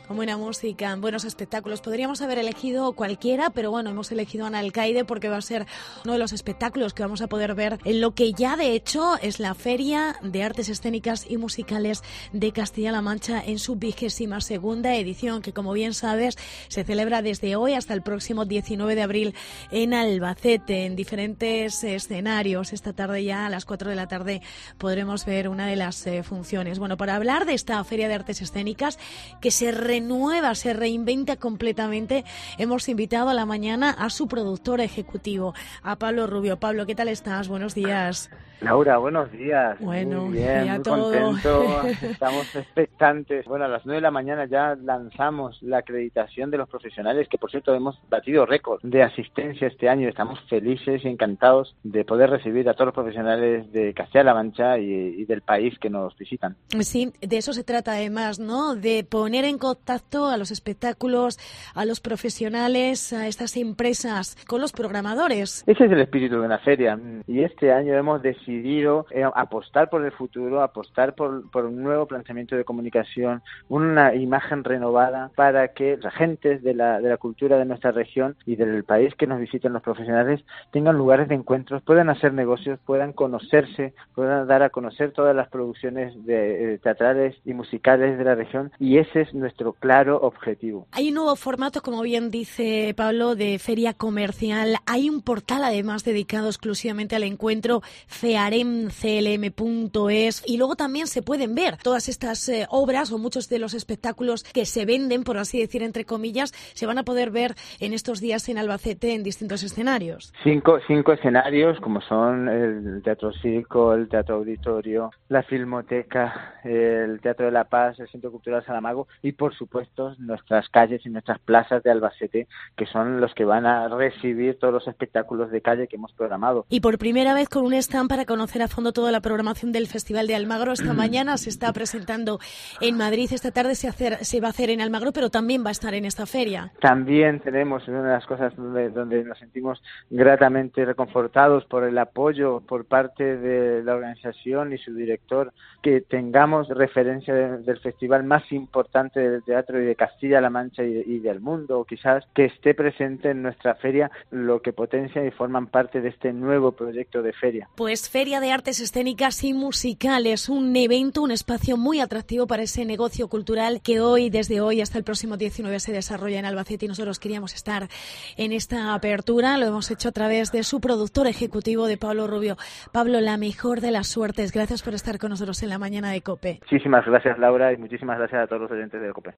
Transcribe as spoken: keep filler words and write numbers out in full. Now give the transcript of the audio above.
buena música, buenos espectáculos. Podríamos haber elegido cualquiera, pero bueno, hemos elegido Analcaide porque va a ser uno de los espectáculos que vamos a poder ver en lo que ya de hecho es la Feria de Artes Escénicas y Musicales de Castilla-La Mancha en su vigésima segunda edición, que como bien sabes se celebra desde hoy hasta el próximo diecinueve de abril en Albacete, en diferentes escenarios. Esta tarde ya a las cuatro de la tarde podremos ver una de las eh, funciones. Bueno, para hablar de esta Feria de Artes Escénicas que se renueva, se reinventa completamente, hemos invitado a la mañana a su productor ejecutivo, a Pablo Rubio. Pablo, ¿qué tal estás? Buenos días. Laura, buenos días. Bueno, muy bien, ya muy todo. contento. Estamos expectantes. Bueno, a las nueve de la mañana ya lanzamos la acreditación de los profesionales, que por cierto hemos batido récord de asistencia este año. Estamos felices y encantados de poder recibir a todos los profesionales de Castilla-La Mancha y, y del país que nos visitan. Sí, de eso se trata además, ¿no? De poner en contacto a los espectáculos, a los profesionales, a estas empresas con los programadores. Ese es el espíritu de una feria, y este año hemos decidido decidido eh, apostar por el futuro, apostar por, por un nuevo planteamiento de comunicación, una imagen renovada para que los agentes de la, de la cultura de nuestra región y del país que nos visiten los profesionales tengan lugares de encuentros, puedan hacer negocios, puedan conocerse, puedan dar a conocer todas las producciones de, eh, teatrales y musicales de la región, y ese es nuestro claro objetivo. Hay un nuevo formato, como bien dice Pablo, de feria comercial. Hay un portal además dedicado exclusivamente al encuentro, fearem c l m punto e s, y luego también se pueden ver todas estas eh, obras o muchos de los espectáculos que se venden, por así decir, entre comillas, se van a poder ver en estos días en Albacete en distintos escenarios. Cinco, cinco escenarios, como son el Teatro Circo, el Teatro Auditorio, la Filmoteca, el Teatro de la Paz, el Centro Cultural Saramago y, por supuesto, nuestras calles y nuestras plazas de Albacete, que son los que van a recibir todos los espectáculos de calle que hemos programado. Y por primera vez con un stand para conocer a fondo toda la programación del Festival de Almagro. Esta mañana se está presentando en Madrid, esta tarde se, hacer, se va a hacer en Almagro, pero también va a estar en esta feria. También tenemos una de las cosas donde, donde nos sentimos gratamente reconfortados por el apoyo por parte de la organización y su director, que tengamos referencia de, del festival más importante del teatro y de Castilla-La Mancha y, y del mundo, quizás que esté presente en nuestra feria, lo que potencia y forman parte de este nuevo proyecto de feria. Pues Feria de Artes Escénicas y Musicales, un evento, un espacio muy atractivo para ese negocio cultural que hoy, desde hoy hasta el próximo diecinueve, se desarrolla en Albacete, y nosotros queríamos estar en esta apertura. Lo hemos hecho a través de su productor ejecutivo, de Pablo Rubio. Pablo, la mejor de las suertes. Gracias por estar con nosotros en la mañana de COPE. Muchísimas gracias, Laura, y muchísimas gracias a todos los oyentes de COPE.